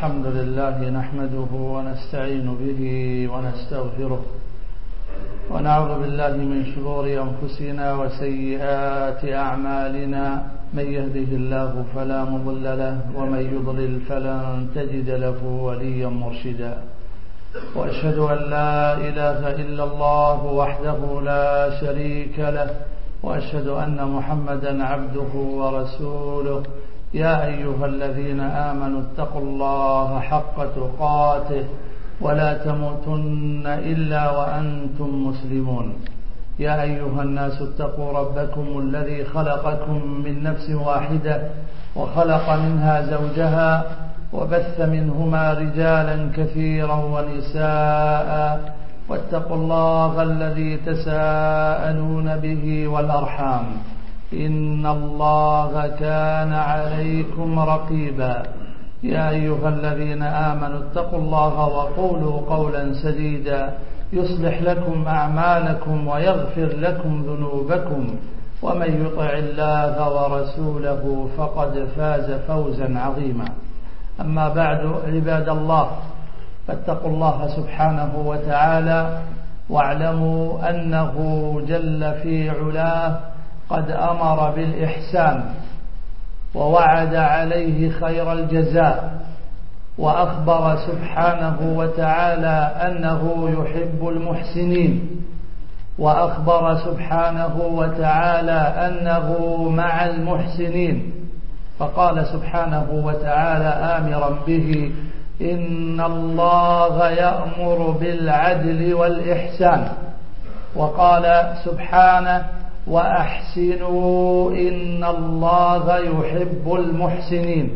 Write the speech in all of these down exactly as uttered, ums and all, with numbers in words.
الحمد لله نحمده ونستعين به ونستغفره ونعوذ بالله من شرور أنفسنا وسيئات أعمالنا. من يهده الله فلا مضل له ومن يضلل فلن تجد له وليا مرشدا. وأشهد أن لا إله إلا الله وحده لا شريك له، وأشهد أن محمدا عبده ورسوله. يا أيها الذين آمنوا اتقوا الله حق تقاته ولا تموتن إلا وأنتم مسلمون. يا أيها الناس اتقوا ربكم الذي خلقكم من نفس واحدة وخلق منها زوجها وبث منهما رجالا كثيرا ونساء، واتقوا الله الذي تساءلون به والأرحام إن الله كان عليكم رقيبا. يا أيها الذين آمنوا اتقوا الله وقولوا قولا سديدا يصلح لكم أعمالكم ويغفر لكم ذنوبكم، ومن يطع الله ورسوله فقد فاز فوزا عظيما. أما بعد، عباد الله، فاتقوا الله سبحانه وتعالى واعلموا أنه جل في علاه قد أمر بالإحسان ووعد عليه خير الجزاء، وأخبر سبحانه وتعالى أنه يحب المحسنين، وأخبر سبحانه وتعالى أنه مع المحسنين، فقال سبحانه وتعالى آمرا به: إن الله يأمر بالعدل والإحسان. وقال سبحانه: وأحسنوا إن الله يحب المحسنين.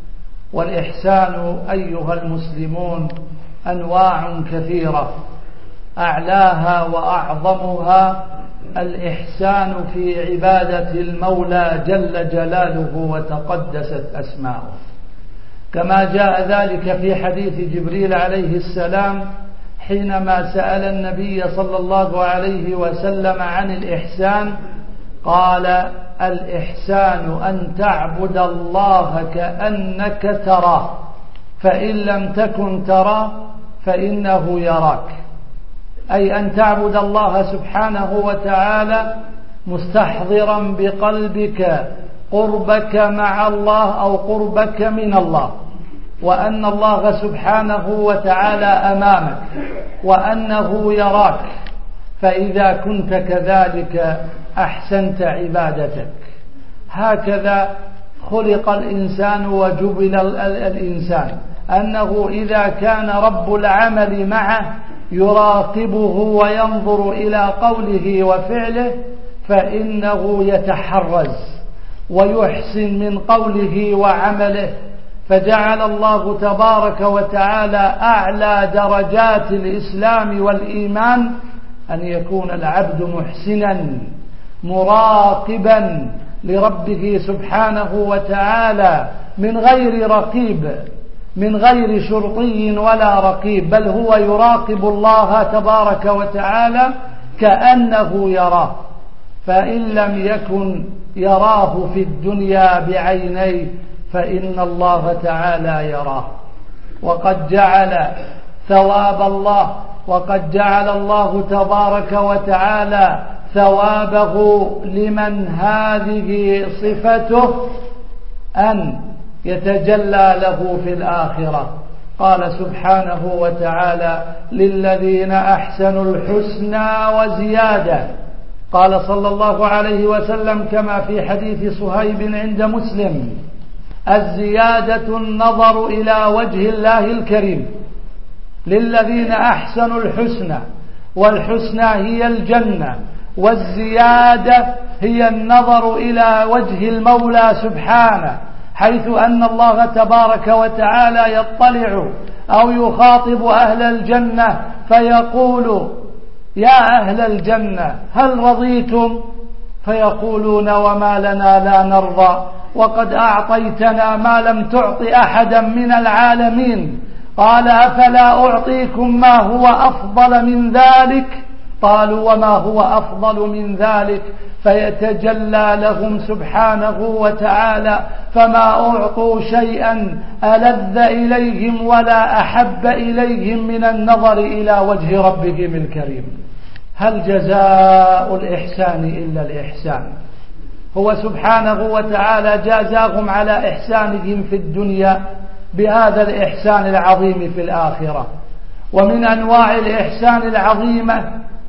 والإحسان أيها المسلمون أنواع كثيرة، أعلاها وأعظمها الإحسان في عبادة المولى جل جلاله وتقدست أسماؤه، كما جاء ذلك في حديث جبريل عليه السلام حينما سأل النبي صلى الله عليه وسلم عن الإحسان، قال: الإحسان أن تعبد الله كأنك تراه، فإن لم تكن تراه فإنه يراك. أي أن تعبد الله سبحانه وتعالى مستحضرا بقلبك قربك مع الله أو قربك من الله، وأن الله سبحانه وتعالى أمامك وأنه يراك. فإذا كنت كذلك أحسنت عبادتك. هكذا خلق الإنسان وجبل الإنسان، أنه إذا كان رب العمل معه يراقبه وينظر إلى قوله وفعله فإنه يتحرز ويحسن من قوله وعمله. فجعل الله تبارك وتعالى أعلى درجات الإسلام والإيمان أن يكون العبد محسنا مراقبا لربه سبحانه وتعالى من غير رقيب، من غير شرطي ولا رقيب، بل هو يراقب الله تبارك وتعالى كأنه يراه، فإن لم يكن يراه في الدنيا بعينيه فإن الله تعالى يراه. وقد جعل ثواب الله وقد جعل الله تبارك وتعالى ثوابه لمن هذه صفته أن يتجلى له في الآخرة. قال سبحانه وتعالى: للذين أحسنوا الحسنى وزيادة. قال صلى الله عليه وسلم كما في حديث صهيب عند مسلم: الزيادة النظر إلى وجه الله الكريم. للذين أحسنوا الحسنى، والحسنى هي الجنة، والزيادة هي النظر إلى وجه المولى سبحانه، حيث أن الله تبارك وتعالى يطلع أو يخاطب أهل الجنة فيقول: يا أهل الجنة هل رضيتم؟ فيقولون: وما لنا لا نرضى، وقد أعطيتنا ما لم تعط أحدا من العالمين. قال: أفلا أعطيكم ما هو أفضل من ذلك؟ قالوا وما هو أفضل من ذلك؟ فيتجلى لهم سبحانه وتعالى فما أعطوا شيئا ألذ إليهم ولا أحب إليهم من النظر إلى وجه ربهم الكريم. هل جزاء الإحسان إلا الإحسان؟ هو سبحانه وتعالى جازاهم على إحسانهم في الدنيا بهذا الإحسان العظيم في الآخرة. ومن أنواع الإحسان العظيمة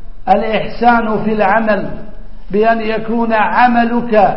الإحسان في العمل، بأن يكون عملك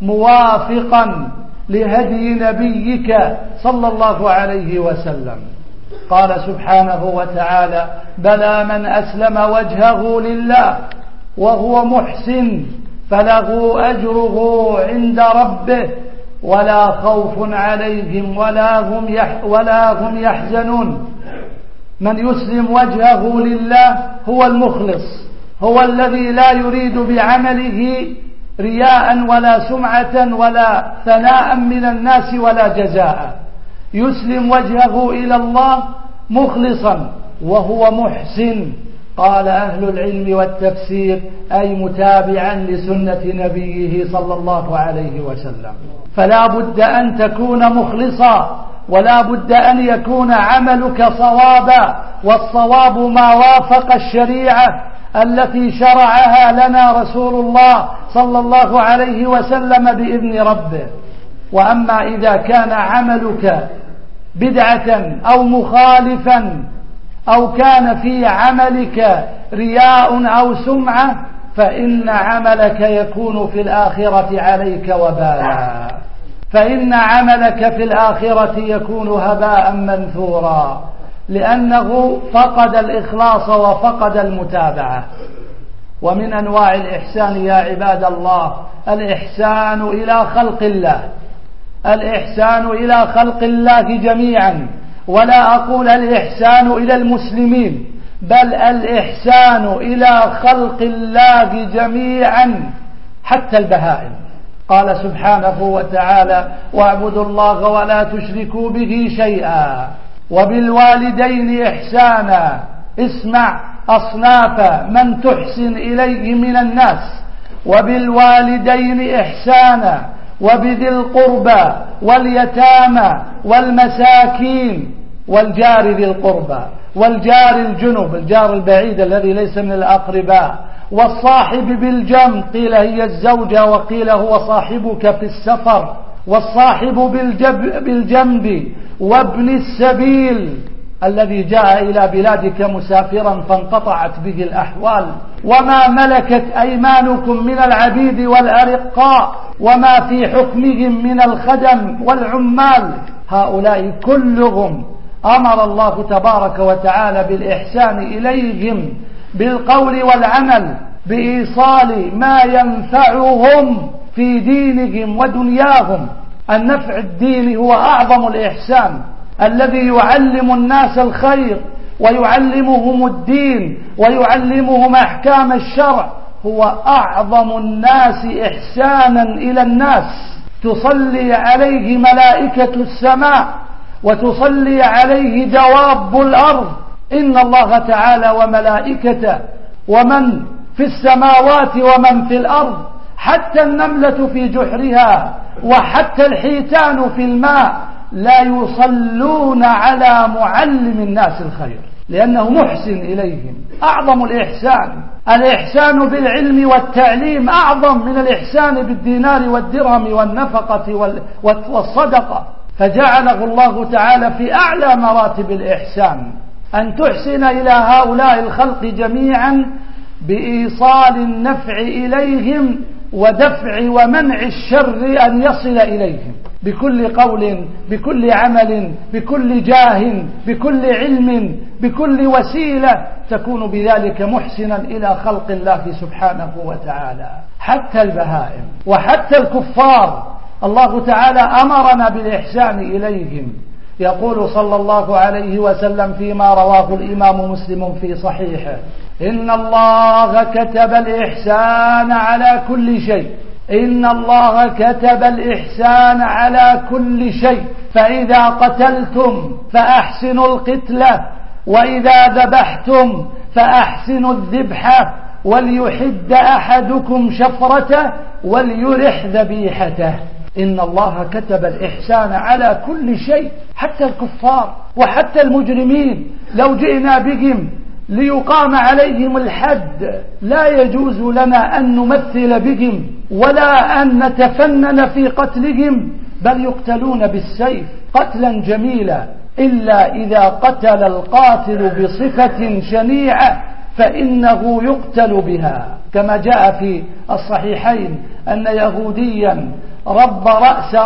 موافقا لهدي نبيك صلى الله عليه وسلم. قال سبحانه وتعالى بلى من أسلم وجهه لله وهو محسن فله أجره عند ربه ولا خوف عليهم ولا هم ولا هم يحزنون. من يسلم وجهه لله هو المخلص، هو الذي لا يريد بعمله رياء ولا سمعة ولا ثناء من الناس ولا جزاء. يسلم وجهه إلى الله مخلصا وهو محسن. قال أهل العلم والتفسير أي متابعا لسنة نبيه صلى الله عليه وسلم. فلا بد أن تكون مخلصا، ولا بد أن يكون عملك صوابا، والصواب ما وافق الشريعة التي شرعها لنا رسول الله صلى الله عليه وسلم بإذن ربه. وأما إذا كان عملك بدعة أو مخالفا أو كان في عملك رياء أو سمعة فإن عملك يكون في الآخرة عليك وبالا، فإن عملك في الآخرة يكون هباء منثورا، لأنه فقد الإخلاص وفقد المتابعة. ومن أنواع الإحسان يا عباد الله الإحسان إلى خلق الله، الإحسان إلى خلق الله جميعا، ولا أقول الإحسان إلى المسلمين، بل الإحسان إلى خلق الله جميعا حتى البهائم. قال سبحانه وتعالى واعبدوا الله ولا تشركوا به شيئا وبالوالدين إحسانا. اسمع أصناف من تحسن إليه من الناس: وبالوالدين إحسانا، وبذي القربى واليتامى والمساكين والجار ذي القربى والجار الجنب الجار البعيد الذي ليس من الأقرباء، والصاحب بالجنب، قيل هي الزوجة وقيل هو صاحبك في السفر، والصاحب بالجنب، وابن السبيل الذي جاء إلى بلادك مسافرا فانقطعت به الأحوال، وما ملكت أيمانكم من العبيد والأرقاء، وما في حكمهم من الخدم والعمال. هؤلاء كلهم أمر الله تبارك وتعالى بالإحسان إليهم بالقول والعمل، بإيصال ما ينفعهم في دينهم ودنياهم. النفع الديني هو أعظم الإحسان، الذي يعلم الناس الخير ويعلمهم الدين ويعلمهم أحكام الشرع، هو أعظم الناس إحسانا إلى الناس. تصلي عليه ملائكة السماء وتصلي عليه دواب الأرض. إن الله تعالى وملائكته ومن في السماوات ومن في الأرض، حتى النملة في جحرها وحتى الحيتان في الماء، لا يصلون على معلم الناس الخير لأنه محسن إليهم. أعظم الإحسان الإحسان بالعلم والتعليم، أعظم من الإحسان بالدينار والدرهم والنفقة والصدقة. فجعله الله تعالى في أعلى مراتب الإحسان أن تحسن إلى هؤلاء الخلق جميعا بإيصال النفع إليهم ودفع ومنع الشر أن يصل إليهم بكل قول، بكل عمل، بكل جاه، بكل علم، بكل وسيلة تكون بذلك محسنا إلى خلق الله سبحانه وتعالى. حتى البهائم وحتى الكفار الله تعالى أمرنا بالإحسان إليهم. يقول صلى الله عليه وسلم فيما رواه الإمام مسلم في صحيحه: إن الله كتب الإحسان على كل شيء، إن الله كتب الإحسان على كل شيء، فإذا قتلتم فأحسنوا القتلة، وإذا ذبحتم فأحسنوا الذبحة، وليحد أحدكم شفرته وليرح ذبيحته. إن الله كتب الإحسان على كل شيء، حتى الكفار وحتى المجرمين لو جئنا بهم ليقام عليهم الحد لا يجوز لنا أن نمثل بهم ولا أن نتفنن في قتلهم، بل يقتلون بالسيف قتلا جميلا، إلا إذا قتل القاتل بصفة شنيعة فإنه يقتل بها، كما جاء في الصحيحين أن يهوديا رب رأس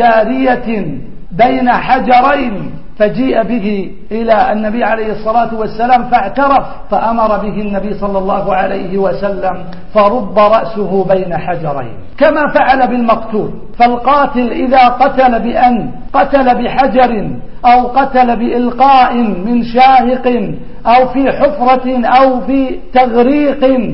جارية بين حجرين فجيء به إلى النبي عليه الصلاة والسلام فاعترف، فأمر به النبي صلى الله عليه وسلم فرب رأسه بين حجرين، كما فعل بالمقتول. فالقاتل إذا قتل بأن قتل بحجر أو قتل بإلقاء من شاهق أو في حفرة أو في تغريق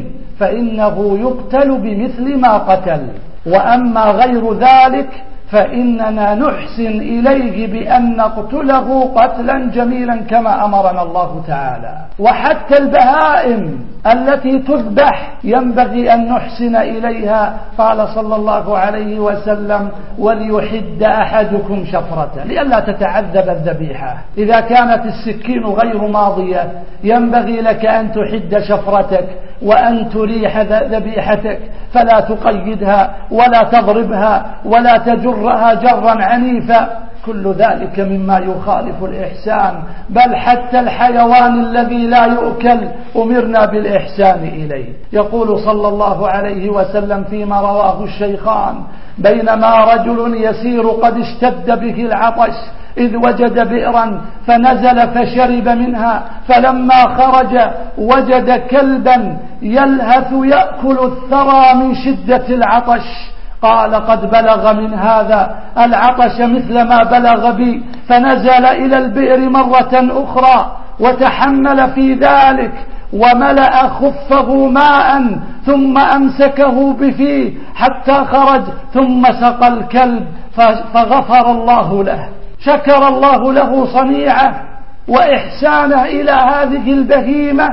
فإنه يقتل بمثل ما قتل. وأما غير ذلك فإننا نحسن إليه بأن نقتله قتلا جميلا كما أمرنا الله تعالى. وحتى البهائم التي تذبح ينبغي أن نحسن إليها، قال صلى الله عليه وسلم وليحد أحدكم شفرته، لئلا تتعذب الذبيحة. إذا كانت السكين غير ماضية ينبغي لك أن تحد شفرتك وأن تريح ذبيحتك، فلا تقيدها ولا تضربها ولا تجرها جرا عنيفا، كل ذلك مما يخالف الإحسان. بل حتى الحيوان الذي لا يؤكل أمرنا بالإحسان إليه. يقول صلى الله عليه وسلم فيما رواه الشيخان: بينما رجل يسير قد اشتد به العطش إذ وجد بئرا فنزل فشرب منها، فلما خرج وجد كلبا يلهث يأكل الثرى من شدة العطش، قال: قد بلغ من هذا العطش مثل ما بلغ بي، فنزل إلى البئر مرة أخرى وتحمل في ذلك وملأ خفه ماء ثم أمسكه بفيه حتى خرج، ثم سقى الكلب فغفر الله له. شكر الله له صنيعه وإحسانه إلى هذه البهيمة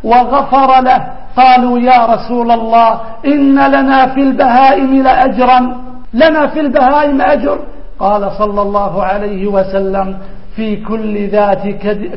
وغفر له. قالوا: يا رسول الله، إن لنا في البهائم لأجرا، لنا في البهائم أجر؟ قال صلى الله عليه وسلم: في كل ذات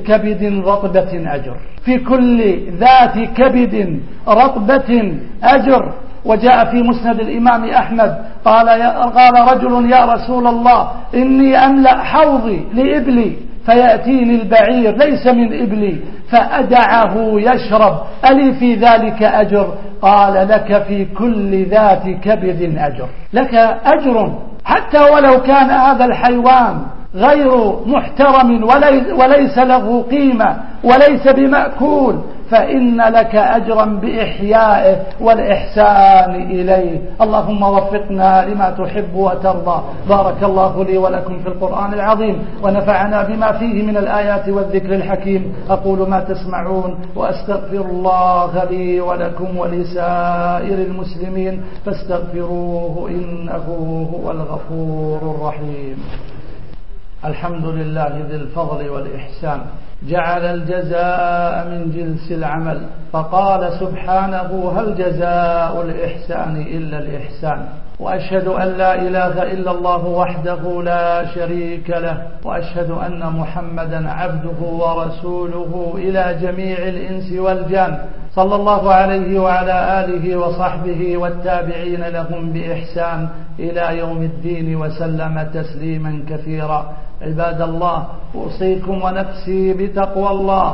كبد رطبة أجر، في كل ذات كبد رطبة أجر. وجاء في مسند الإمام أحمد قال قال رجل: يا رسول الله، إني أملأ حوضي لإبلي فيأتيني البعير ليس من إبلي فأدعه يشرب، ألي في ذلك أجر؟ قال: لك في كل ذات كبد أجر، لك أجر، حتى ولو كان هذا الحيوان غير محترم وليس له قيمة وليس بمأكول، فإن لك أجرا بإحيائه والإحسان إليه. اللهم وفقنا لما تحب وترضى. بارك الله لي ولكم في القرآن العظيم ونفعنا بما فيه من الآيات والذكر الحكيم. أقول ما تسمعون وأستغفر الله لي ولكم ولسائر المسلمين فاستغفروه إنه هو الغفور الرحيم. الحمد لله ذي الفضل والإحسان، جعل الجزاء من جنس العمل، فقال سبحانه: هل جزاء الإحسان إلا الإحسان. وأشهد أن لا إله إلا الله وحده لا شريك له، وأشهد أن محمدا عبده ورسوله إلى جميع الإنس والجان، صلى الله عليه وعلى آله وصحبه والتابعين لهم بإحسان إلى يوم الدين وسلم تسليما كثيرا. عباد الله، أوصيكم ونفسي بتقوى الله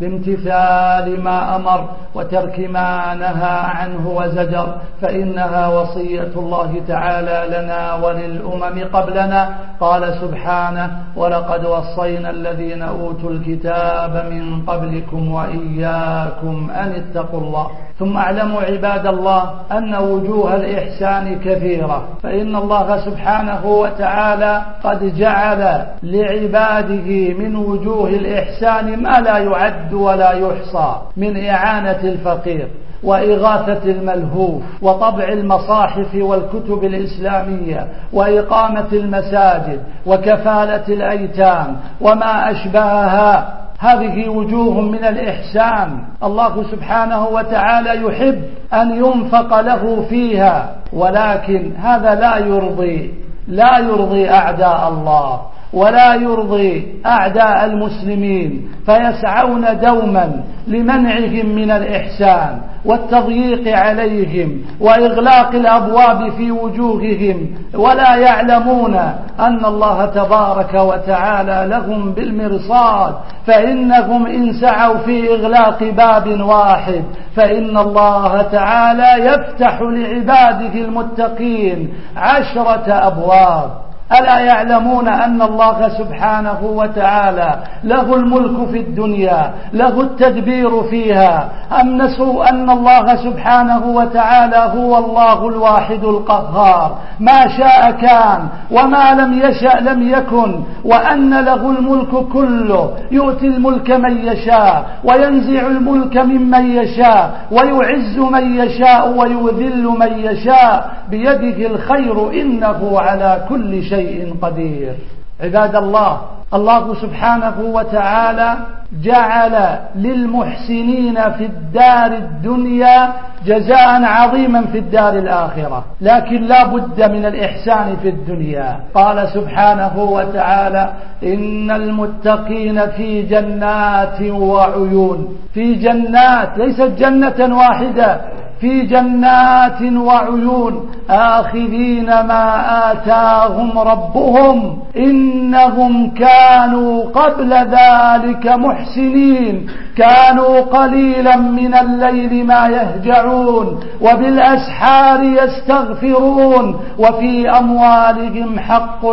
بامتثال ما أمر وترك ما نهى عنه وزجر، فإنها وصية الله تعالى لنا وللأمم قبلنا. قال سبحانه: ولقد وصينا الذين أوتوا الكتاب من قبلكم وإياكم أن اتقوا الله. ثم اعلموا عباد الله أن وجوه الإحسان كثيرة، فإن الله سبحانه وتعالى قد جعل لعباده من وجوه الإحسان ما لا يعد ولا يحصى، من إعانة الفقير وإغاثة الملهوف وطبع المصاحف والكتب الإسلامية وإقامة المساجد وكفالة الأيتام وما أشبهها هذه وجوه من الإحسان الله سبحانه وتعالى يحب أن ينفق له فيها، ولكن هذا لا يرضي لا يرضي أعداء الله ولا يرضي أعداء المسلمين، فيسعون دوما لمنعهم من الإحسان والتضييق عليهم وإغلاق الأبواب في وجوههم، ولا يعلمون أن الله تبارك وتعالى لهم بالمرصاد، فإنهم إن سعوا في إغلاق باب واحد فإن الله تعالى يفتح لعباده المتقين عشرة أبواب. ألا يعلمون أن الله سبحانه وتعالى له الملك في الدنيا، له التدبير فيها؟ أم نسوا أن الله سبحانه وتعالى هو الله الواحد القهار، ما شاء كان وما لم يشأ لم يكن، وأن له الملك كله، يؤتي الملك من يشاء وينزع الملك ممن يشاء ويعز من يشاء ويذل من يشاء، بيده الخير إنه على كل شيء شيء قدير. عباد الله، الله سبحانه وتعالى جعل للمحسنين في الدار الدنيا جزاء عظيما في الدار الآخرة، لكن لا بد من الإحسان في الدنيا. قال سبحانه وتعالى: إن المتقين في جنات وعيون. في جنات، ليست جنة واحدة، في جنات وعيون آخذين ما آتاهم ربهم إنهم كانوا قبل ذلك محسنين، كانوا قليلا من الليل ما يهجعون وبالأسحار يستغفرون وفي أموالهم حق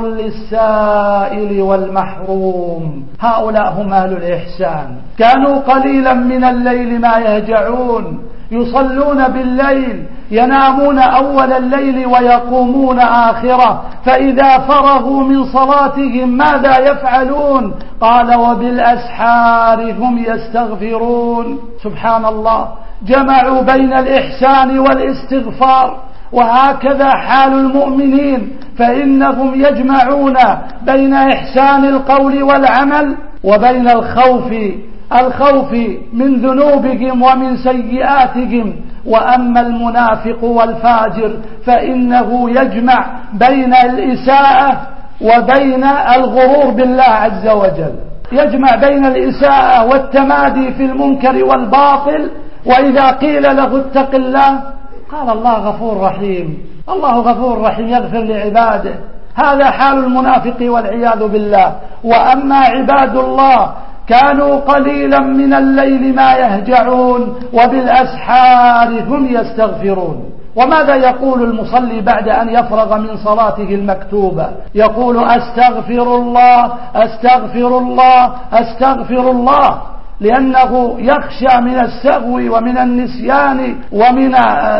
للسائل والمحروم. هؤلاء هم أهل الإحسان، كانوا قليلا من الليل ما يهجعون، يصلون بالليل، ينامون أول الليل ويقومون آخره، فإذا فرغوا من صلاتهم ماذا يفعلون؟ قال: وبالأسحار هم يستغفرون. سبحان الله، جمعوا بين الإحسان والاستغفار. وهكذا حال المؤمنين، فإنهم يجمعون بين إحسان القول والعمل وبين الخوف الخوف من ذنوبهم ومن سيئاتهم. وأما المنافق والفاجر فإنه يجمع بين الإساءة وبين الغرور بالله عز وجل، يجمع بين الإساءة والتمادي في المنكر والباطل، وإذا قيل له اتق الله قال: الله غفور رحيم، الله غفور رحيم يغفر لعباده. هذا حال المنافق والعياذ بالله. وأما عباد الله كانوا قليلا من الليل ما يهجعون وبالأسحار هم يستغفرون. وماذا يقول المصلي بعد أن يفرغ من صلاته المكتوبة؟ يقول: أستغفر الله أستغفر الله أستغفر الله، لأنه يخشى من السهو ومن النسيان ومن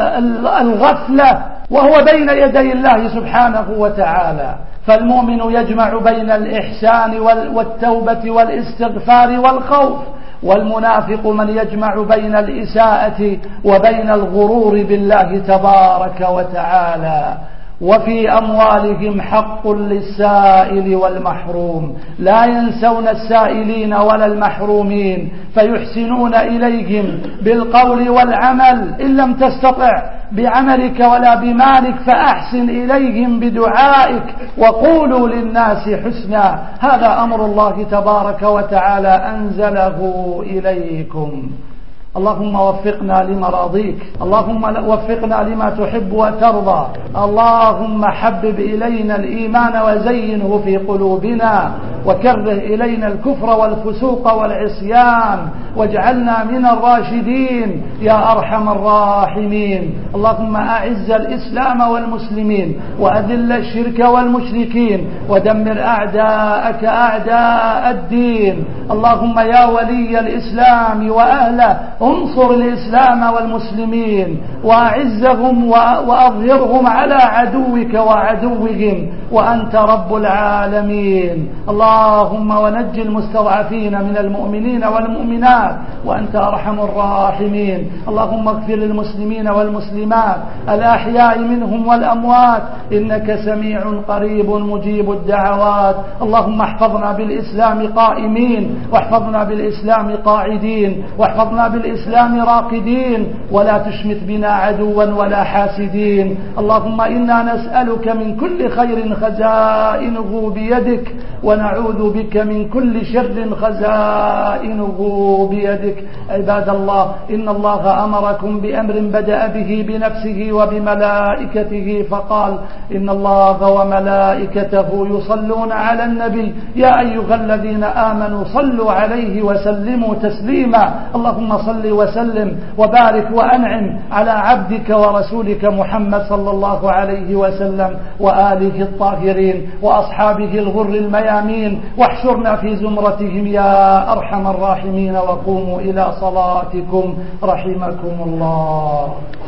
الغفلة وهو بين يدي الله سبحانه وتعالى. فالمؤمن يجمع بين الإحسان والتوبة والاستغفار والخوف، والمنافق من يجمع بين الإساءة وبين الغرور بالله تبارك وتعالى. وفي أموالهم حق للسائل والمحروم، لا ينسون السائلين ولا المحرومين، فيحسنون إليهم بالقول والعمل. إن لم تستطع بعملك ولا بمالك فأحسن إليهم بدعائك، وقولوا للناس حسنا. هذا أمر الله تبارك وتعالى أنزله إليكم. اللهم وفقنا لمراضيك، اللهم وفقنا لما تحب وترضى. اللهم حبب إلينا الإيمان وزينه في قلوبنا، وكره إلينا الكفر والفسوق والعصيان، واجعلنا من الراشدين يا أرحم الراحمين. اللهم أعز الإسلام والمسلمين، وأذل الشرك والمشركين، ودمر أعداءك أعداء الدين. اللهم يا ولي الإسلام وأهله انصر الإسلام والمسلمين، وأعزهم وأظهرهم على عدوك وعدوهم، وأنت رب العالمين. اللهم ونجي المستضعفين من المؤمنين والمؤمنات وأنت أرحم الراحمين. اللهم اغفر للمسلمين والمسلمات الأحياء منهم والأموات إنك سميع قريب مجيب الدعوات. اللهم احفظنا بالإسلام قائمين واحفظنا بالإسلام قاعدين واحفظنا بالإسلام راقدين ولا تشمت بنا عدوا ولا حاسدين. اللهم إنا نسألك من كل خير خزائنه بيدك ونعوذ بك من كل شر خزائنه بيدك. عباد الله إن الله أمركم بأمر بدأ به بنفسه وبملائكته فقال إن الله وملائكته يصلون على النبي يا أيها الذين آمنوا صلوا عليه وسلموا تسليما. اللهم صل وسلم وبارك وأنعم على عبدك ورسولك محمد صلى الله عليه وسلم وآله الطاهرين وأصحابه الغر الميامين واحشرنا في زمرتهم يا أرحم الراحمين. وقوموا إلى صلاتكم رحمكم الله.